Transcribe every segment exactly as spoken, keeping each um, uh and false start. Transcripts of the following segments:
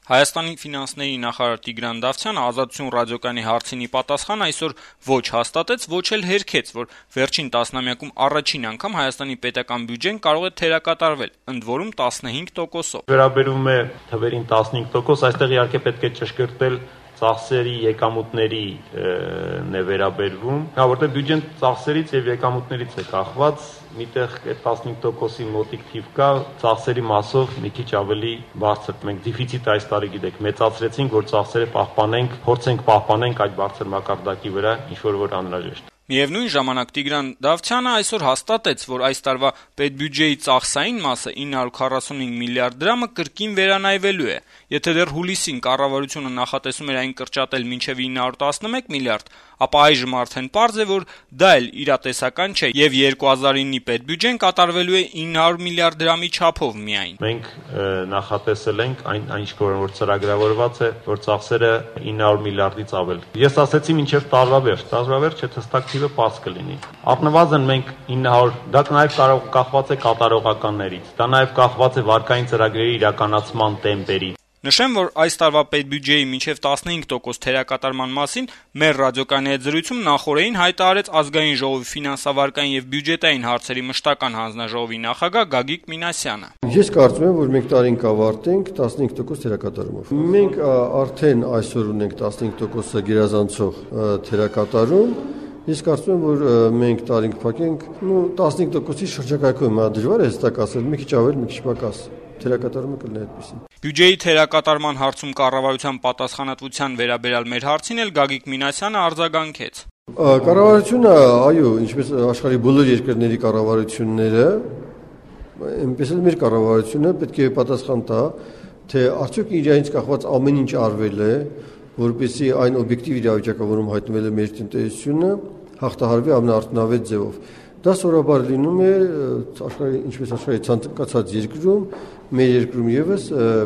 Հայաստանի ֆինանսների նախարար Տիգրան Դավթյանը Ազատություն ռադիոկայանի հարցինի պատասխան այսօր ոչ հաստատեց, ոչ էլ հերքեց, որ վերջին տասնամյակում առաջին անգամ Հայաստանի պետական բյուջեն կարող է թերակատարվել, ընդ որում տասնհինգ տոկոսով։ Վերաբերում է թվերին տասնհինգ տոկոս, այստեղ իհարկե պետք է ճշգրտել ծախսերի եկամուտների է վերաբերվում, հա որտեղ բյուջեն ծախսերից եւ եկամուտներից է կախված, միտեղ այդ տասնհինգ տոկոսի մոտիկ թիվ կա, ծախսերի մասով մի քիչ ավելի բարձր։ Մենք դեֆիցիտ այս տարի գիտեք մեծացրեցինք, որ ծախսերը պահպանենք, փորձենք պահպանենք այդ բարձր մակարդակի վրա, ինչ որ որ անհրաժեշտ։ Միևնույն ժամանակ Տիգրան Դավթյանը այսօր հաստատեց, որ այս տարվա պետբյուջեի ծախսային մասը ինը հարյուր քառասունհինգ միլիարդ դրամը կրկին վերանայվելու է։ Եթե դեռ հուլիսին կառավարությունը նախատեսում էր այն կրճատել մինչև ինը հարյուր տասնմեկ միլիարդ, ապա այժմ արդեն պարզ է, որ դա էլ իրատեսական չէ եւ երկու հազար ինի պետբյուջեն կատարվելու է ինը հարյուր միլիարդ դրամի չափով միայն։ Մենք նախատեսել ենք այն այն ինչ որ ծրագրավորված է, որ ծախսերը ինը հարյուր միլիարդից ավել։ Ես ասացի մինչև տարվա վերջ, տարվա վերջ եթե հստակ թիվը պարզ կլինի։ Առնվազն մենք ինը հարյուր, դա նաև կարող կախված է կատարողականներից, դա նաև կախված է վարկային ծրագրերի իրականացման տեմպերից։ Նշեմ, որ այս տարվա պետբյուջեի մինչև տասնհինգ տոկոս թերակատարման մասին մեր ռադիոկայանի հետ զրույցում նախորդին հայտարարեց Ազգային ժողովի ֆինանսավարկային եւ բյուջետային հարցերի մշտական հանձնաժողովի նախագահ Գագիկ Մինասյանը։ Ես կարծում եմ, որ մենք տարին կավարտենք տասնհինգ տոկոս թերակատարումով։ Մենք արդեն այսօր ունենք տասնհինգ տոկոսը գերազանցող թերակատարում։ Ես կարծում եմ, որ մենք տարին կփակենք, նո տասնհինգ տոկոսի շրջակայքում, դժվար է հստակ ասել, մի քիչ ավել, մի քիչ պակաս։ Թերակատարումը կլինի այդպեսին։ Բյուջեի թերակատարման հարցում կառավարության պատասխանատվության վերաբերյալ մեր հարցին էլ Գագիկ Մինասյանը արձագանքեց։ Կառավարությունը, այո, ինչպես աշխարհի բոլոր երկրների կառավարությունները, այնպես էլ մեր կառավարությունը պետք է պատասխան տա, թե արդյոք իրենից կախված ամեն ինչ արվել է, որպեսզի այն օբյեկտիվ իրավիճակավորում հայտնվել է մեր տնտեսությունը, հաղթահարվի ամենաարդյունավետ ձևով։ Դա սովորաբար լինում է աշխարհի, ինչպես աշխարհի ցանկացած երկրում, մեր երկրում եւս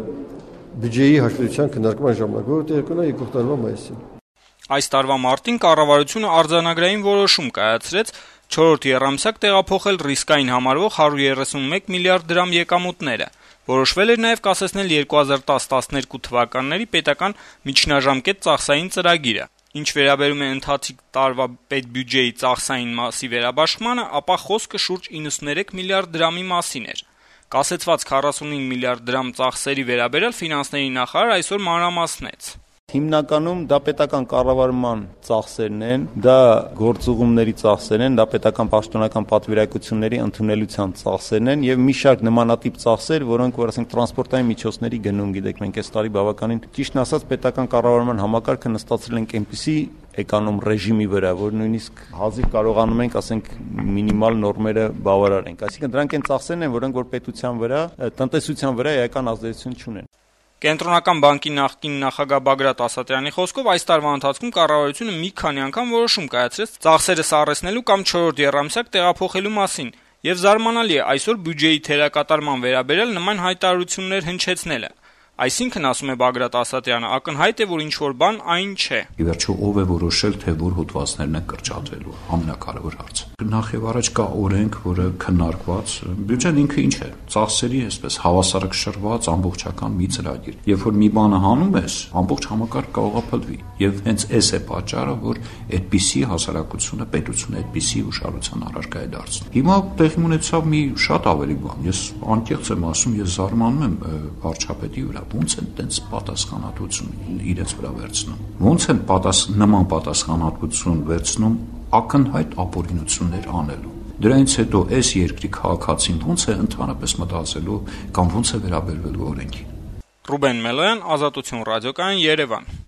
բյուջեի հաշվետվության քննարկման ժամանակ, որը տեղի կունենա եկող տարվա մայիսին։ Այս տարվա մարտին կառավարությունը արձանագրային որոշում կայացրեց չորրորդ եռամսյակ տեղափոխել ռիսկային համարվող հարյուր երեսունմեկ միլիարդ դրամ եկամուտները։ Որոշվել էր նաև կասեցնել երկու հազար տաս տասներկու թվականների պետական միջնաժամկետ ծախսային ծրագիրը։ Ինչ վերաբերում է ընթացիկ տարվա պետբյուջեի ծախսային մասի վերաբաշխմանը, ապա խոսքը շուրջ իննսուններեք միլիարդ դրամի մասին էր։ Կասեցված քառասունհինգ միլիարդ դրամ ծախսերի վերաբերյալ ֆինանսների նախարար այսօր մանրամասնեց։ Հիմնականում դա պետական կառավարման ծախսերն են, դա գործուղումների ծախսերն են, դա պետական պաշտոնական պատվիրակությունների ընդունելության ծախսերն են եւ մի շարք նմանատիպ ծախսեր, որոնք որ ասենք տրանսպորտային միջոցների գնում, գիտեք, մենք այս տարի բավականին ճիշտն ասած պետական կառավարման համակարգը նստացրել ենք այնպիսի էկոնոմ ռեժիմի վրա, որ նույնիսկ հազիվ կարողանում ենք, ասենք, մինիմալ նորմերը բավարարենք։ Այսինքն դրանք այն ծախսերն են, որոնք որ պետության վրա, տնտեսության վրա էական ազդեցություն չունեն։ Կենտրոնական բանկի նախկին նախագահ Բագրատ Ասատրյանի խոսքով այս տարվա ընթացքում կառավարությունը մի քանի անգամ որոշում կայացրեց ծախսերը սառեցնելու կամ չորրորդ եռամսյակ տեղափոխելու մասին, եւ զարմանալի է այսօր բյուջեի թերակատարման վերաբերյալ նման հայտարարություններ հնչեցնելը։ Այսինքն, ասում է Բագրատ Ասատրյանը, ակնհայտ է, որ ինչ-որ բան այն չէ։ Ի վերջո ով է որոշել, թե որ հոդվածներն են կրճատվելու, ամենակարևոր հարցը։ Նախ եւ առաջ կա օրենք, որը քննարկված, բյուջեն ինքը ինչ է, ծախսերի այսպես հավասարակշռված ամբողջական մի ծրագիր։ Երբ որ մի բանը հանում ես, ամբողջ համակարգը կարող է փլվի, եւ հենց այս է պատճառը, որ այդպիսի հասարակությունը, պետությունը այդպիսի ուշադրության առարկա է դարձնում։ Հիմա տեղի ունեցավ մի շատ ավելի բան։ Ես անկեղծ եմ ասում, ես զարմանում եմ վարչապետի վրա։ Ոնց են տենց պատասխանատվություն իրենց վրա վերցնում։ Ոնց են պատաս նման պատասխանատվություն վերցնում ակնհայտ ապօրինություններ անելու։ Դրանից հետո այս երկրի քաղաքացին ոնց է ընդհանրապես մտածելու կամ ոնց է վերաբերվելու օրենքին։ Ռուբեն Մելոյան, Ազատություն ռադիոկայան, Երևան։